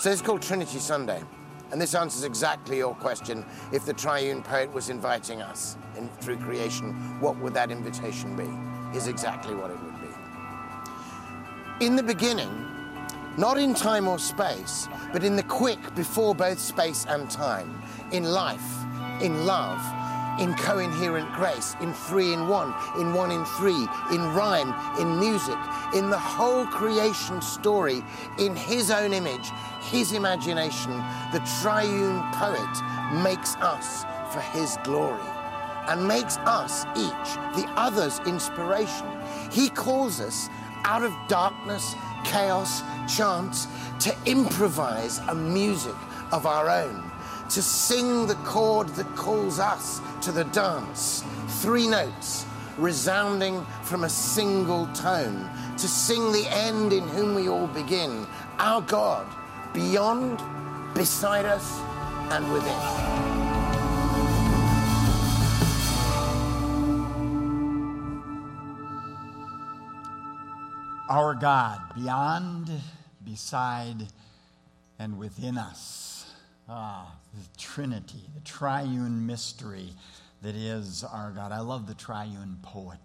So it's called Trinity Sunday. And this answers exactly your question. If the triune poet was inviting us through creation, what would that invitation be? Is exactly what it would be. In the beginning, not in time or space, but in the quick before both space and time, in life, in love, in co-inherent grace, in three in one in three, in rhyme, in music, in the whole creation story, in his own image, his imagination, the triune poet makes us for his glory and makes us each the other's inspiration. He calls us out of darkness, chaos, chance, to improvise a music of our own, to sing the chord that calls us to the dance, 3 notes resounding from a single tone, to sing the end in whom we all begin, our God, beyond, beside us, and within. Our God, beyond, beside, and within us. The Trinity, the triune mystery that is our God. I love the triune poet.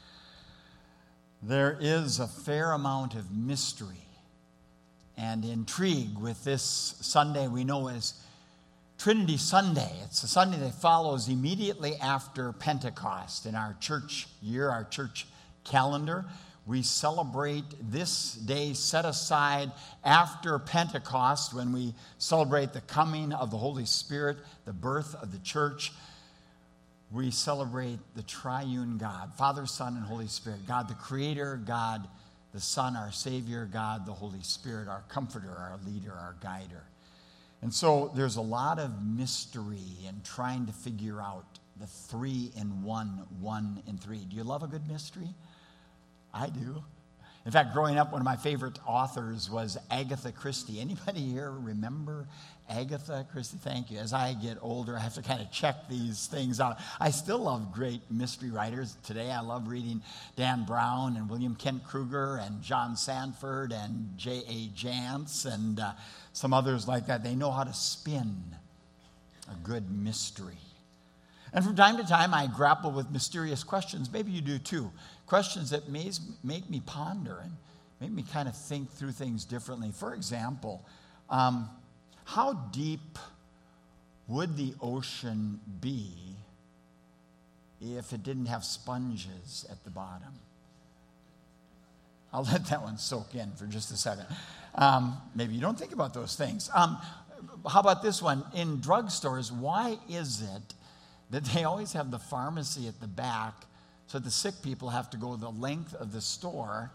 There is a fair amount of mystery and intrigue with this Sunday we know as Trinity Sunday. It's a Sunday that follows immediately after Pentecost. In our church year, our church calendar, we celebrate this day set aside after Pentecost when we celebrate the coming of the Holy Spirit, the birth of the church. We celebrate the triune God, Father, Son, and Holy Spirit. God the Creator, God the Son, our Savior, God the Holy Spirit, our Comforter, our Leader, our Guider. And so there's a lot of mystery in trying to figure out the 3 in 1, 1 in 3. Do you love a good mystery? I do. In fact, growing up, one of my favorite authors was Agatha Christie. Anybody here remember Agatha Christie? Thank you. As I get older, I have to kind of check these things out. I still love great mystery writers. Today, I love reading Dan Brown and William Kent Kruger and John Sanford and J.A. Jantz and some others like that. They know how to spin a good mystery. And from time to time, I grapple with mysterious questions. Maybe you do too. Questions that make me ponder and make me kind of think through things differently. For example, how deep would the ocean be if it didn't have sponges at the bottom? I'll let that one soak in for just a second. Maybe you don't think about those things. How about this one? In drugstores, why is it that they always have the pharmacy at the back so the sick people have to go the length of the store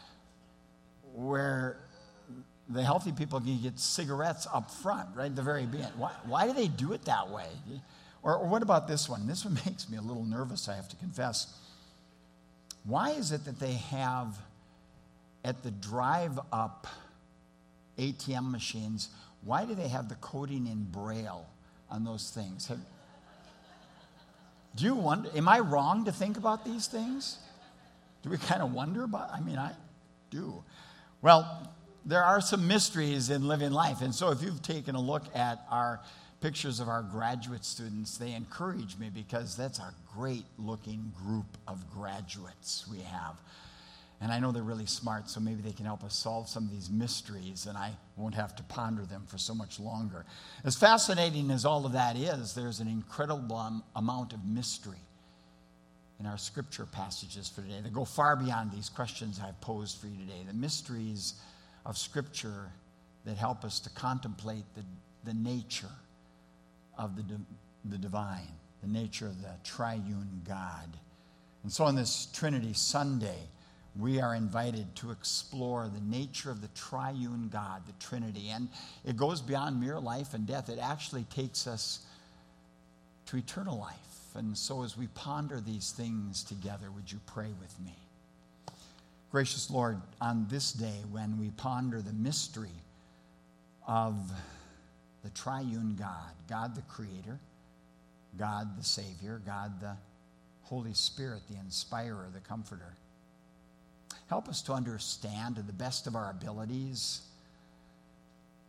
where the healthy people can get cigarettes up front, right at the very beginning? Why do they do it that way? Or what about this one? This one makes me a little nervous, I have to confess. Why is it that they have at the drive-up ATM machines, why do they have the coding in Braille on those things? Do you wonder, am I wrong to think about these things? Do we kind of wonder about, I do. Well, there are some mysteries in living life. And so if you've taken a look at our pictures of our graduate students, they encourage me because that's a great looking group of graduates we have. And I know they're really smart, so maybe they can help us solve some of these mysteries, and I won't have to ponder them for so much longer. As fascinating as all of that is, there's an incredible amount of mystery in our scripture passages for today that go far beyond these questions I've posed for you today. The mysteries of scripture that help us to contemplate the nature of the divine, the nature of the triune God. And so on this Trinity Sunday, we are invited to explore the nature of the triune God, the Trinity. And it goes beyond mere life and death. It actually takes us to eternal life. And so as we ponder these things together, would you pray with me? Gracious Lord, on this day when we ponder the mystery of the triune God, God the Creator, God the Savior, God the Holy Spirit, the Inspirer, the Comforter, help us to understand to the best of our abilities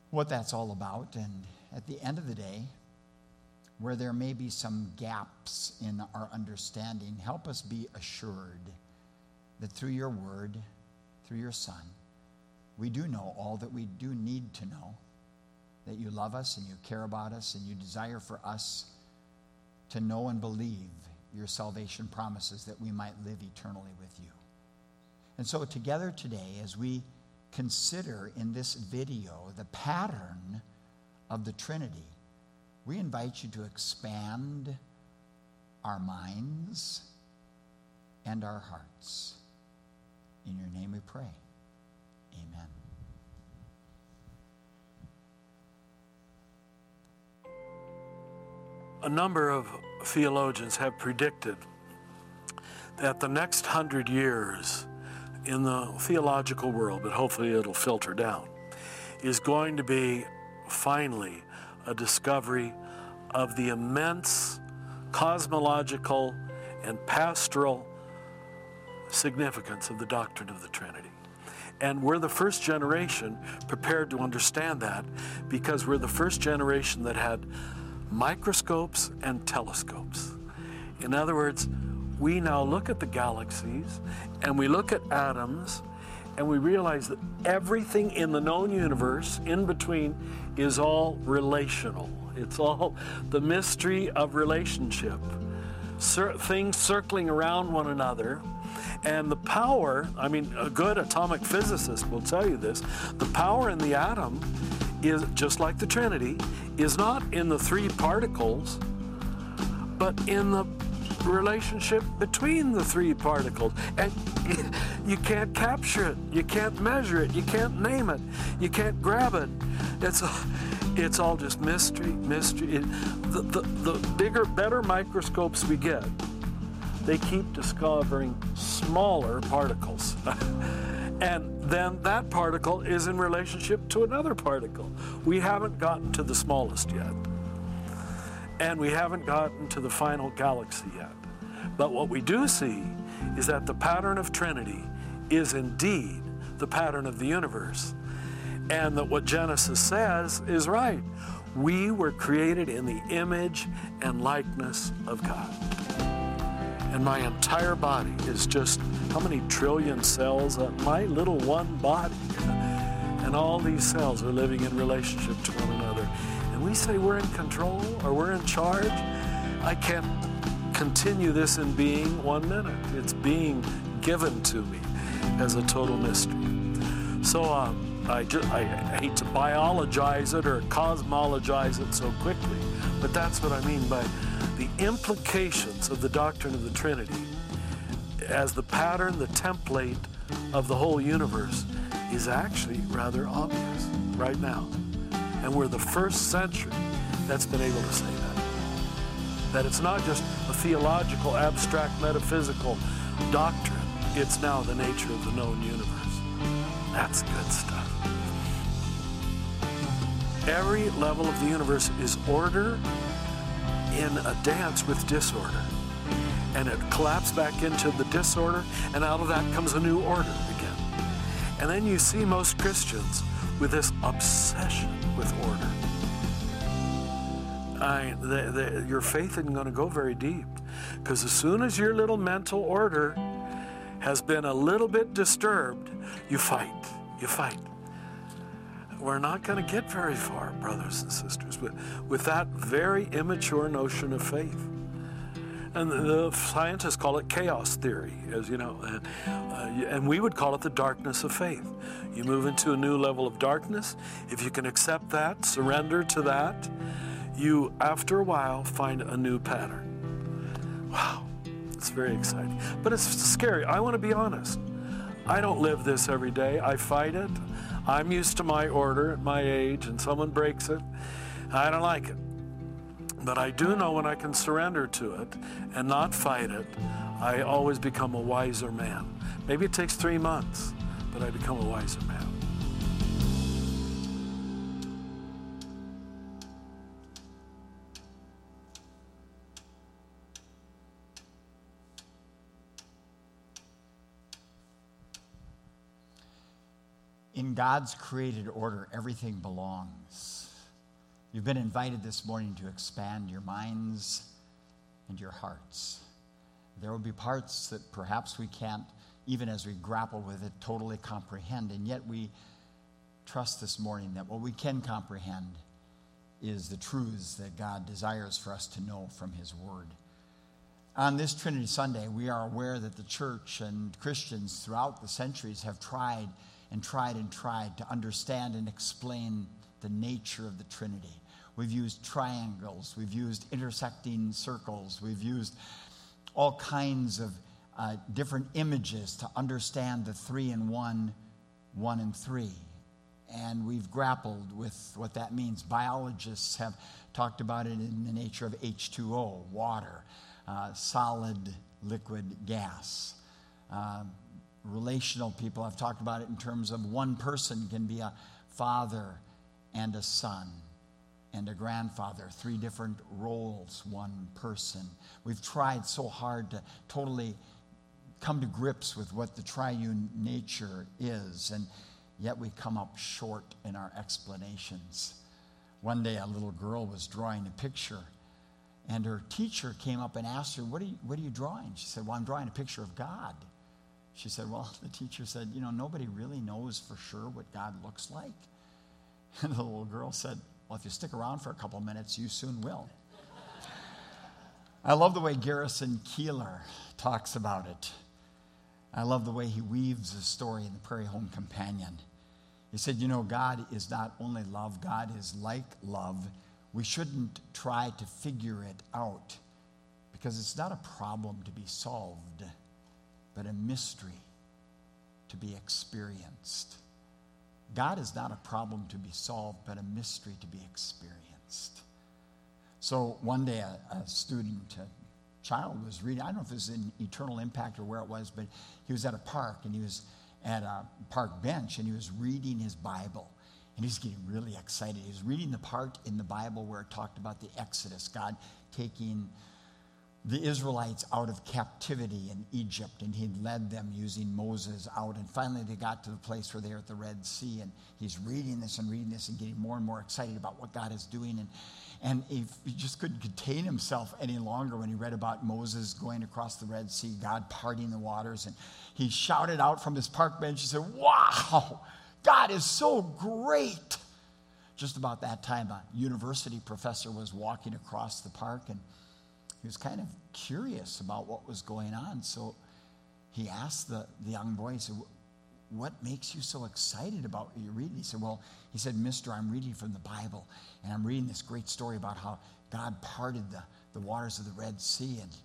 what that's all about. And at the end of the day, where there may be some gaps in our understanding, help us be assured that through your word, through your Son, we do know all that we do need to know, that you love us and you care about us and you desire for us to know and believe your salvation promises that we might live eternally with you. And so together today, as we consider in this video the pattern of the Trinity, we invite you to expand our minds and our hearts. In your name we pray. Amen. A number of theologians have predicted that the next 100 years in the theological world, but hopefully it'll filter down, is going to be finally a discovery of the immense cosmological and pastoral significance of the doctrine of the Trinity. And we're the first generation prepared to understand that, because we're the first generation that had microscopes and telescopes. In other words, we now look at the galaxies and we look at atoms and we realize that everything in the known universe in between is all relational. It's all the mystery of relationship. Things circling around one another. And the power, I mean, a good atomic physicist will tell you this, the power in the atom is, just like the Trinity, is not in the three particles, but in the relationship between the three particles. And you can't capture it, you can't measure it, you can't name it, you can't grab it. It's all just mystery. The bigger, better microscopes we get, they keep discovering smaller particles. And then that particle is in relationship to another particle. We haven't gotten to the smallest yet. And we haven't gotten to the final galaxy yet. But what we do see is that the pattern of Trinity is indeed the pattern of the universe. And that what Genesis says is right. We were created in the image and likeness of God. And my entire body is just how many trillion cells? My little one body. And all these cells are living in relationship to one another. And we say we're in control or we're in charge. I can't continue this in being 1 minute. It's being given to me as a total mystery. So I hate to biologize it or cosmologize it so quickly, but that's what I mean by the implications of the doctrine of the Trinity as the pattern, the template of the whole universe is actually rather obvious right now. And we're the first century that's been able to say that. That it's not just a theological, abstract, metaphysical doctrine. It's now the nature of the known universe. That's good stuff. Every level of the universe is order in a dance with disorder. And it collapsed back into the disorder, and out of that comes a new order again. And then you see most Christians with this obsession with order. Your faith isn't going to go very deep, because as soon as your little mental order has been a little bit disturbed, you fight. We're not going to get very far, brothers and sisters, with that very immature notion of faith. And the scientists call it chaos theory, as you know, and we would call it the darkness of faith. You move into a new level of darkness. If you can accept that, surrender to that, you, after a while, find a new pattern. Wow, it's very exciting. But it's scary. I want to be honest. I don't live this every day. I fight it. I'm used to my order at my age, and someone breaks it. I don't like it. But I do know when I can surrender to it and not fight it, I always become a wiser man. Maybe it takes 3 months, but I become a wiser man. in God's created order, everything belongs. You've been invited this morning to expand your minds and your hearts. There will be parts that perhaps we can't, even as we grapple with it, totally comprehend. And yet we trust this morning that what we can comprehend is the truths that God desires for us to know from His Word. On this Trinity Sunday, we are aware that the church and Christians throughout the centuries have tried to understand and explain the nature of the Trinity. We've used triangles, we've used intersecting circles, we've used all kinds of different images to understand the 3 in 1, 1 in 3. And we've grappled with what that means. Biologists have talked about it in the nature of H2O, water, solid, liquid, gas. Relational people have talked about it in terms of one person can be a father and a son and a grandfather, 3 different roles, one person. We've tried so hard to totally come to grips with what the triune nature is, and yet we come up short in our explanations. One day a little girl was drawing a picture, and her teacher came up and asked her, what are you drawing? She said, well, I'm drawing a picture of God. She said, well, the teacher said, nobody really knows for sure what God looks like. And the little girl said, well, if you stick around for a couple minutes, you soon will. I love the way Garrison Keillor talks about it. I love the way he weaves the story in the Prairie Home Companion. He said, God is not only love, God is like love. We shouldn't try to figure it out because it's not a problem to be solved, but a mystery to be experienced. God is not a problem to be solved, but a mystery to be experienced. So one day a child was reading, I don't know if it was in Eternal Impact or where it was, but he was at a park and he was at a park bench and he was reading his Bible. And he's getting really excited. He was reading the part in the Bible where it talked about the Exodus, God taking the Israelites out of captivity in Egypt, and he'd led them using Moses out. And finally they got to the place where they were at the Red Sea, and he's reading this and getting more and more excited about what God is doing. And he just couldn't contain himself any longer when he read about Moses going across the Red Sea, God parting the waters. And he shouted out from his park bench, he said, wow, God is so great. Just about that time, a university professor was walking across the park, and he was kind of curious about what was going on. So he asked the young boy, he said, what makes you so excited about what you're reading? He said, mister, I'm reading from the Bible, and I'm reading this great story about how God parted the waters of the Red Sea. And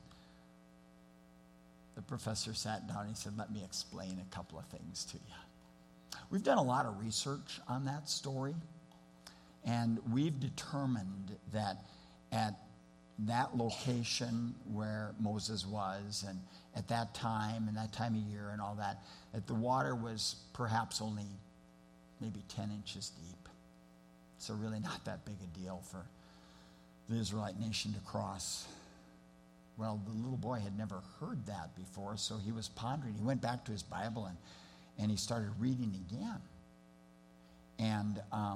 the professor sat down and he said, let me explain a couple of things to you. We've done a lot of research on that story, and we've determined that at that location where Moses was, and at that time and that time of year and all that the water was perhaps only maybe 10 inches deep. So really not that big a deal for the Israelite nation to cross. Well, the little boy had never heard that before, so he was pondering. He went back to his Bible and he started reading again. And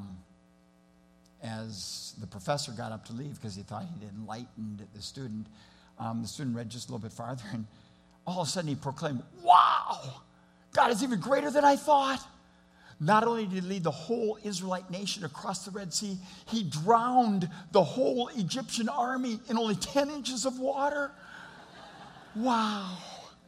as the professor got up to leave, because he thought he'd enlightened the student read just a little bit farther, and all of a sudden he proclaimed, wow, God is even greater than I thought. Not only did he lead the whole Israelite nation across the Red Sea, he drowned the whole Egyptian army in only 10 inches of water. Wow.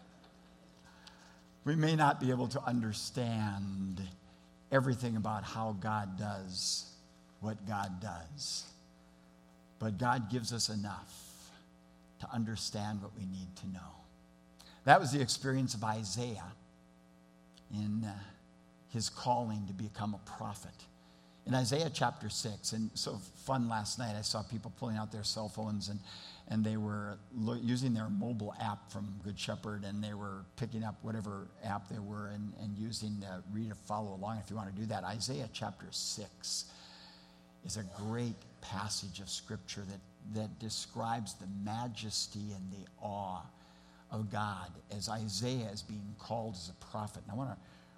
We may not be able to understand everything about how God does what God does, but God gives us enough to understand what we need to know. That was the experience of Isaiah in his calling to become a prophet. In Isaiah chapter 6, and so fun last night, I saw people pulling out their cell phones and they were using their mobile app from Good Shepherd, and they were picking up whatever app they were and using to read or follow along if you want to do that. Isaiah chapter 6 is a great passage of Scripture that describes the majesty and the awe of God as Isaiah is being called as a prophet. And I want to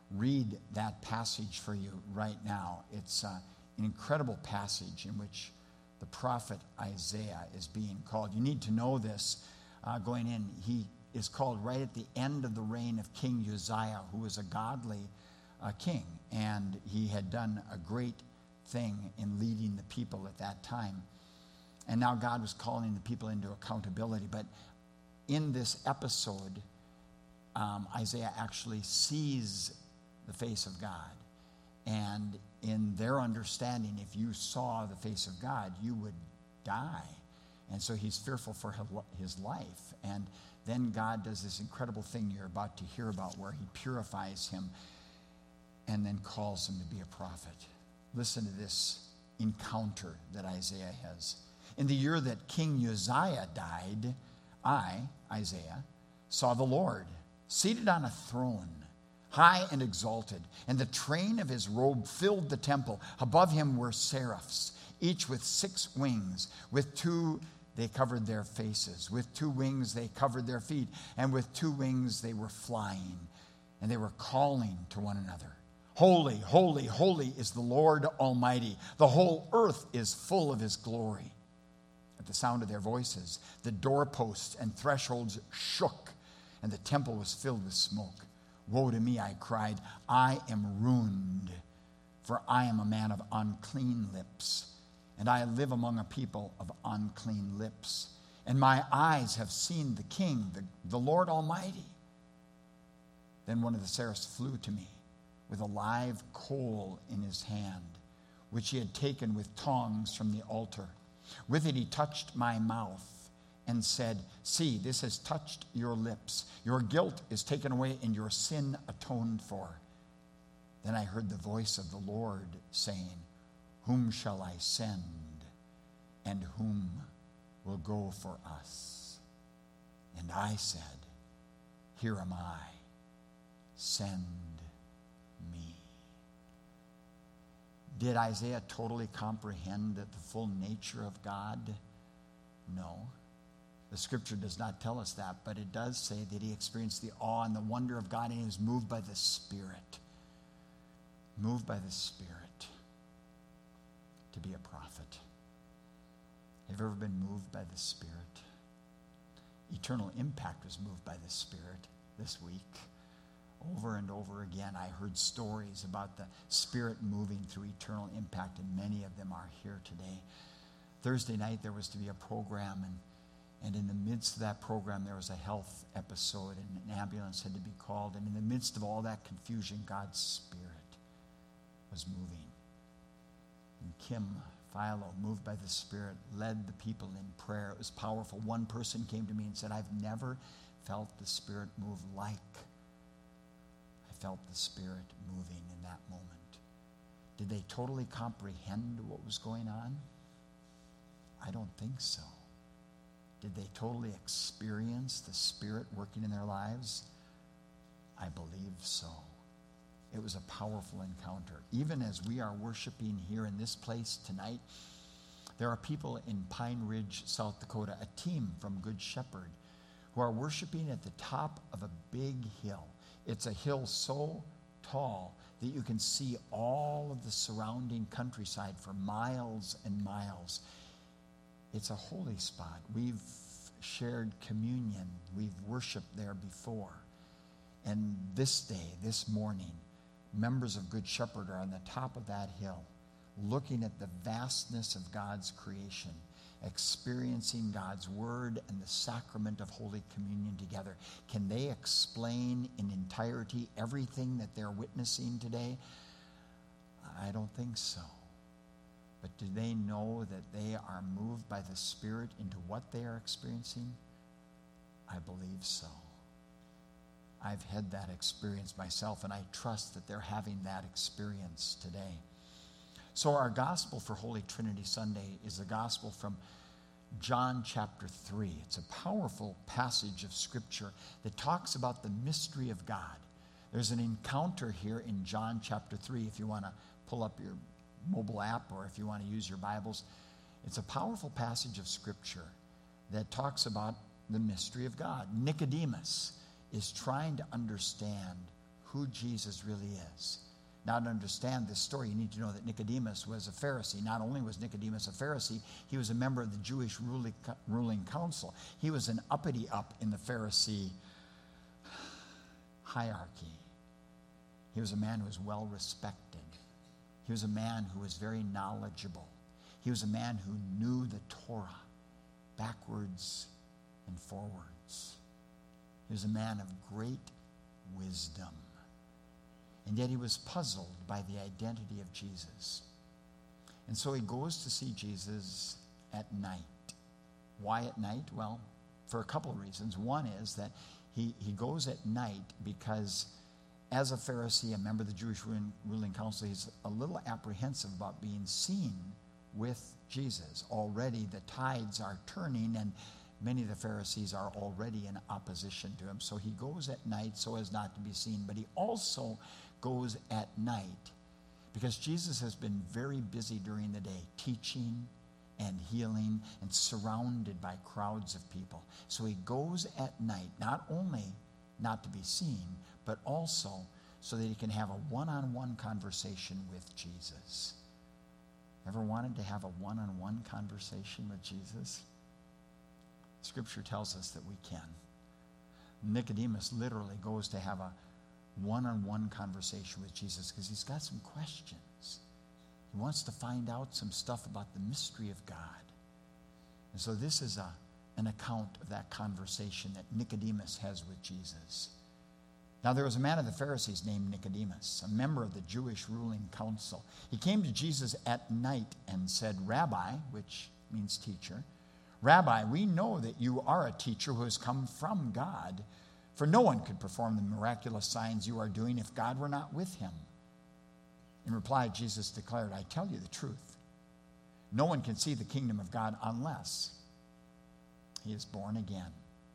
read that passage for you right now. It's an incredible passage in which the prophet Isaiah is being called. You need to know this going in. He is called right at the end of the reign of King Uzziah, who was a godly king, and he had done a great thing in leading the people at that time. And now God was calling the people into accountability. But in this episode, Isaiah actually sees the face of God. And in their understanding, if you saw the face of God, you would die. And so he's fearful for his life. And then God does this incredible thing you're about to hear about, where he purifies him and then calls him to be a prophet. Listen to this encounter that Isaiah has. In the year that King Uzziah died, I, Isaiah, saw the Lord seated on a throne, high and exalted, and the train of his robe filled the temple. Above him were seraphs, each with 6 wings. With 2 they covered their faces. With 2 wings they covered their feet. And with 2 wings they were flying. And they were calling to one another. Holy, holy, holy is the Lord Almighty. The whole earth is full of his glory. At the sound of their voices, the doorposts and thresholds shook, and the temple was filled with smoke. Woe to me, I cried, I am ruined, for I am a man of unclean lips, and I live among a people of unclean lips. And my eyes have seen the King, the Lord Almighty. Then one of the seraphs flew to me with a live coal in his hand, which he had taken with tongs from the altar. With it he touched my mouth and said, see, this has touched your lips. Your guilt is taken away and your sin atoned for. Then I heard the voice of the Lord saying, whom shall I send, and whom will go for us? And I said, here am I, send me. Did Isaiah totally comprehend the full nature of God? No. The scripture does not tell us that, but it does say that he experienced the awe and the wonder of God, and he was moved by the Spirit. Moved by the Spirit to be a prophet. Have you ever been moved by the Spirit? Eternal Impact was moved by the Spirit this week. Over and over again, I heard stories about the Spirit moving through Eternal Impact, and many of them are here today. Thursday night, there was to be a program, and in the midst of that program, there was a health episode, and an ambulance had to be called. And in the midst of all that confusion, God's Spirit was moving. And Kim Philo, moved by the Spirit, led the people in prayer. It was powerful. One person came to me and said, I've never felt the Spirit move like I felt the Spirit moving in that moment. Did they totally comprehend what was going on? I don't think so. Did they totally experience the Spirit working in their lives? I believe so. It was a powerful encounter. Even as we are worshiping here in this place tonight, there are people in Pine Ridge, South Dakota, a team from Good Shepherd, who are worshiping at the top of a big hill. It's a hill so tall that you can see all of the surrounding countryside for miles and miles. It's a holy spot. We've shared communion. We've worshiped there before. And this day, this morning, members of Good Shepherd are on the top of that hill, looking at the vastness of God's creation, experiencing God's word and the sacrament of Holy Communion together. Can they explain in entirety everything that they're witnessing today? I don't think so. But do they know that they are moved by the Spirit into what they are experiencing? I believe so. I've had that experience myself, and I trust that they're having that experience today. So our gospel for Holy Trinity Sunday is a gospel from John chapter 3. It's a powerful passage of Scripture that talks about the mystery of God. There's an encounter here in John chapter 3, if you want to pull up your mobile app or if you want to use your Bibles. It's a powerful passage of Scripture that talks about the mystery of God. Nicodemus is trying to understand who Jesus really is. Now, to understand this story, you need to know that Nicodemus was a Pharisee. Not only was Nicodemus a Pharisee, he was a member of the Jewish ruling council. He was an uppity up in the Pharisee hierarchy. He was a man who was well respected. He was a man who was very knowledgeable. He was a man who knew the Torah backwards and forwards. He was a man of great wisdom. And yet he was puzzled by the identity of Jesus. And so he goes to see Jesus at night. Why at night? Well, for a couple of reasons. One is that he goes at night because as a Pharisee, a member of the Jewish ruling council, he's a little apprehensive about being seen with Jesus. Already the tides are turning, and many of the Pharisees are already in opposition to him. So he goes at night so as not to be seen. But he also goes at night because Jesus has been very busy during the day teaching and healing and surrounded by crowds of people. So he goes at night, not only not to be seen, but also so that he can have a one-on-one conversation with Jesus. Ever wanted to have a one-on-one conversation with Jesus? Scripture tells us that we can. Nicodemus literally goes to have a one-on-one conversation with Jesus because he's got some questions. He wants to find out some stuff about the mystery of God. And so this is an account of that conversation that Nicodemus has with Jesus. Now there was a man of the Pharisees named Nicodemus, a member of the Jewish ruling council. He came to Jesus at night and said, "Rabbi," which means teacher, "Rabbi, we know that you are a teacher who has come from God, for no one could perform the miraculous signs you are doing if God were not with him." In reply, Jesus declared, "I tell you the truth. No one can see the kingdom of God unless he is born again."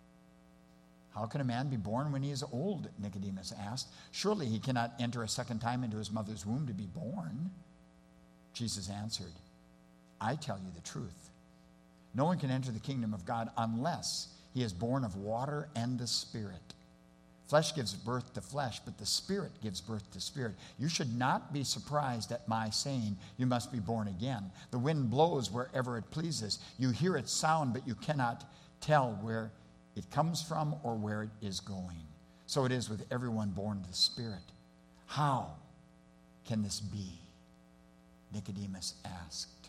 "How can a man be born when he is old?" Nicodemus asked. "Surely he cannot enter a second time into his mother's womb to be born." Jesus answered, "I tell you the truth. No one can enter the kingdom of God unless he is born of water and the Spirit. Flesh gives birth to flesh, but the Spirit gives birth to spirit. You should not be surprised at my saying, 'You must be born again.' The wind blows wherever it pleases. You hear its sound, but you cannot tell where it comes from or where it is going. So it is with everyone born of the Spirit." "How can this be?" Nicodemus asked.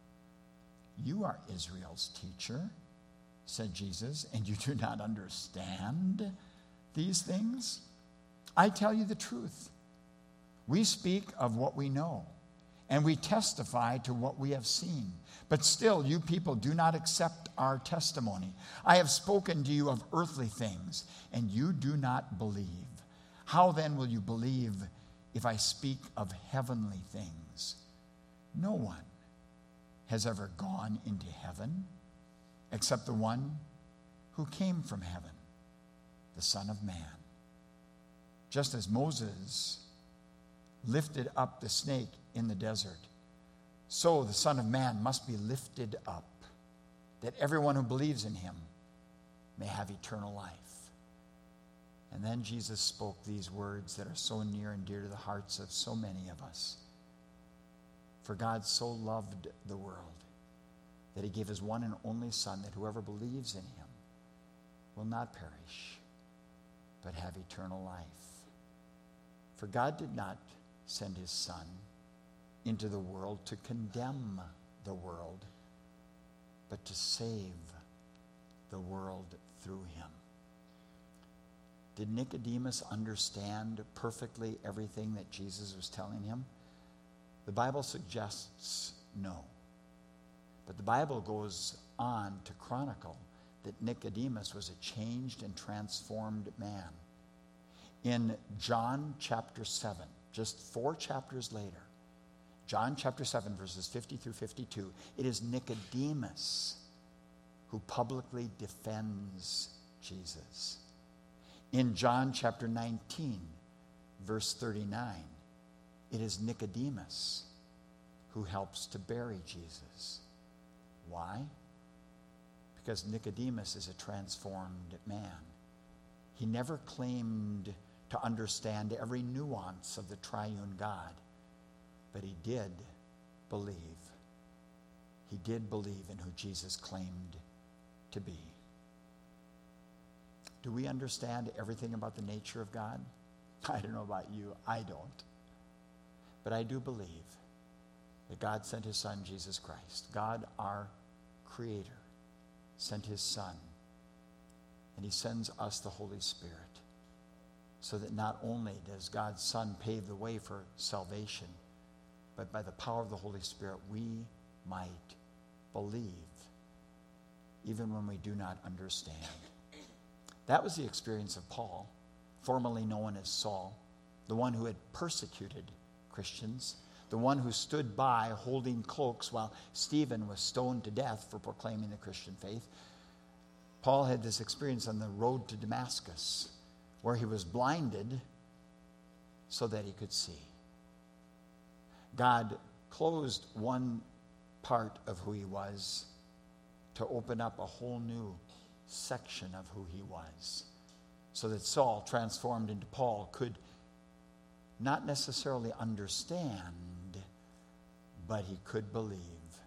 "You are Israel's teacher," said Jesus, "and you do not understand these things? I tell you the truth. We speak of what we know, and we testify to what we have seen. But still, you people do not accept our testimony. I have spoken to you of earthly things, and you do not believe. How then will you believe if I speak of heavenly things? No one has ever gone into heaven except the one who came from heaven, the Son of Man. Just as Moses lifted up the snake in the desert, so the Son of Man must be lifted up, that everyone who believes in him may have eternal life." And then Jesus spoke these words that are so near and dear to the hearts of so many of us. "For God so loved the world that he gave his one and only Son, that whoever believes in him will not perish, but have eternal life. For God did not send his Son into the world to condemn the world, but to save the world through him." Did Nicodemus understand perfectly everything that Jesus was telling him? The Bible suggests no. But the Bible goes on to chronicle that Nicodemus was a changed and transformed man. In John chapter 7, just 4 chapters later, John chapter 7, verses 50 through 52, it is Nicodemus who publicly defends Jesus. In John chapter 19, verse 39, it is Nicodemus who helps to bury Jesus. Why? Because Nicodemus is a transformed man. He never claimed to to understand every nuance of the triune God, but he did believe. He did believe in who Jesus claimed to be. Do we understand everything about the nature of God? I don't know about you. I don't. But I do believe that God sent his Son, Jesus Christ. God, our Creator, sent his Son. And he sends us the Holy Spirit, so that not only does God's Son pave the way for salvation, but by the power of the Holy Spirit, we might believe, even when we do not understand. That was the experience of Paul, formerly known as Saul, the one who had persecuted Christians, the one who stood by holding cloaks while Stephen was stoned to death for proclaiming the Christian faith. Paul had this experience on the road to Damascus, where he was blinded so that he could see. God closed one part of who he was to open up a whole new section of who he was, so that Saul, transformed into Paul, could not necessarily understand, but he could believe.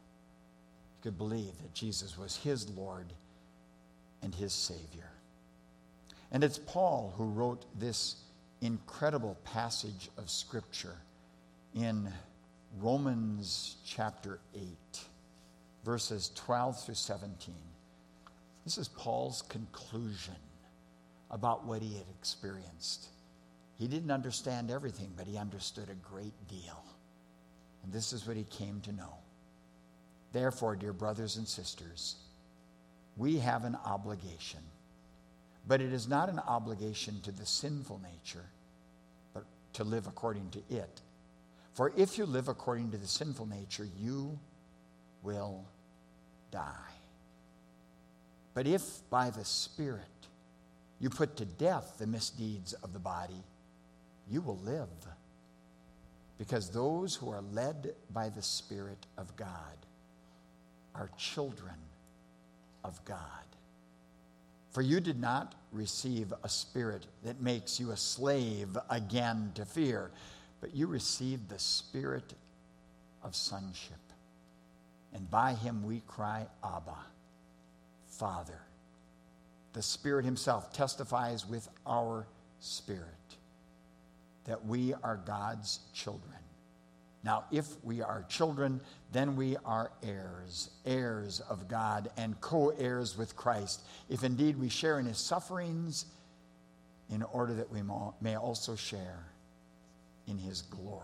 He could believe that Jesus was his Lord and his Savior. And it's Paul who wrote this incredible passage of Scripture in Romans chapter 8, verses 12 through 17. This is Paul's conclusion about what he had experienced. He didn't understand everything, but he understood a great deal. And this is what he came to know. Therefore, dear brothers and sisters, we have an obligation, but it is not an obligation to the sinful nature, but to live according to it. For if you live according to the sinful nature, you will die. But if by the Spirit you put to death the misdeeds of the body, you will live. Because those who are led by the Spirit of God are children of God. For you did not receive a spirit that makes you a slave again to fear, but you received the Spirit of sonship. And by him we cry, Abba, Father. The Spirit himself testifies with our spirit that we are God's children. Now, if we are children, then we are heirs, heirs of God and co-heirs with Christ, if indeed we share in his sufferings, in order that we may also share in his glory.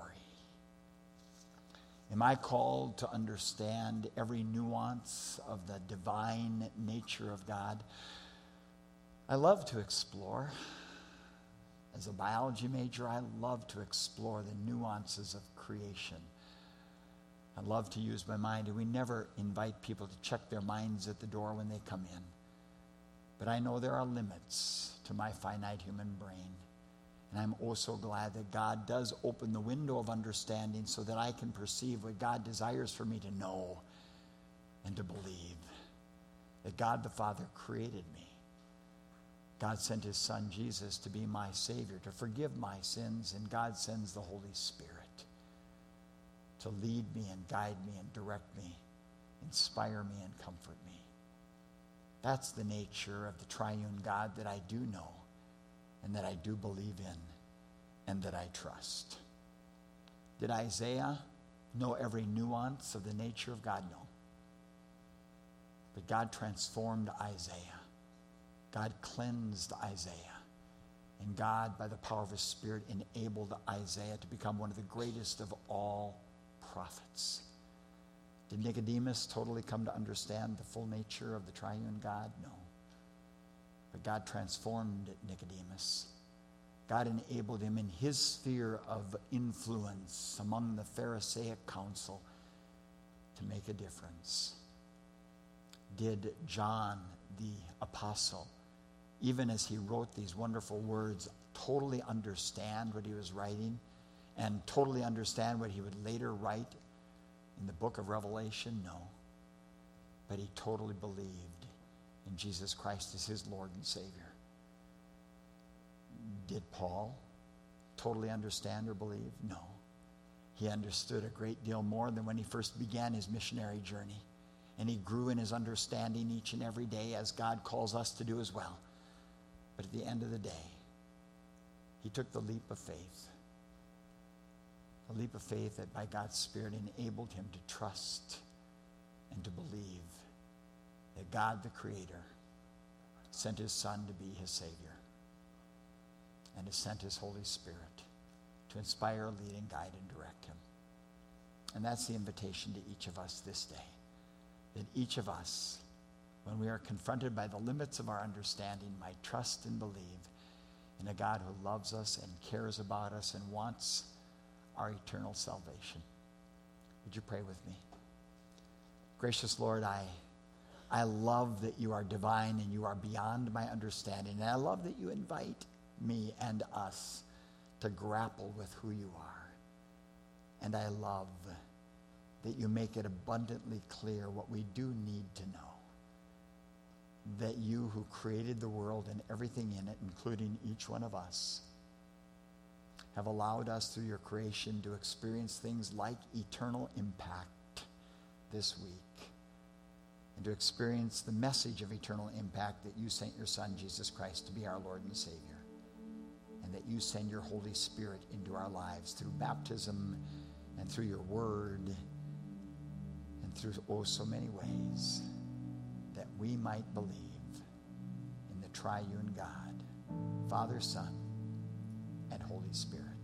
Am I called to understand every nuance of the divine nature of God? I love to explore. As a biology major, I love to explore the nuances of creation. I love to use my mind, and we never invite people to check their minds at the door when they come in. But I know there are limits to my finite human brain. And I'm also glad that God does open the window of understanding so that I can perceive what God desires for me to know and to believe. That God the Father created me. God sent his Son Jesus to be my Savior, to forgive my sins, and God sends the Holy Spirit to lead me and guide me and direct me, inspire me and comfort me. That's the nature of the triune God that I do know and that I do believe in and that I trust. Did Isaiah know every nuance of the nature of God? No. But God transformed Isaiah. God cleansed Isaiah. And God, by the power of his Spirit, enabled Isaiah to become one of the greatest of all prophets. Did Nicodemus totally come to understand the full nature of the triune God? No. But God transformed Nicodemus. God enabled him in his sphere of influence among the Pharisaic council to make a difference. Did John the apostle, even as he wrote these wonderful words, totally understand what he was writing and totally understand what he would later write in the book of Revelation? No. But he totally believed in Jesus Christ as his Lord and Savior. Did Paul totally understand or believe? No. He understood a great deal more than when he first began his missionary journey. And he grew in his understanding each and every day, as God calls us to do as well. But at the end of the day, he took the leap of faith. The leap of faith that by God's Spirit enabled him to trust and to believe that God, the Creator, sent his Son to be his Savior, and has sent his Holy Spirit to inspire, lead, and guide, and direct him. And that's the invitation to each of us this day. That each of us, when we are confronted by the limits of our understanding, might trust and believe in a God who loves us and cares about us and wants our eternal salvation. Would you pray with me? Gracious Lord, I love that you are divine and you are beyond my understanding. And I love that you invite me and us to grapple with who you are. And I love that you make it abundantly clear what we do need to know. That you who created the world and everything in it, including each one of us, have allowed us through your creation to experience things like eternal impact this week. And to experience the message of eternal impact that you sent your Son, Jesus Christ, to be our Lord and Savior. And that you send your Holy Spirit into our lives through baptism and through your word and through so many ways, that we might believe in the triune God, Father, Son, and Holy Spirit.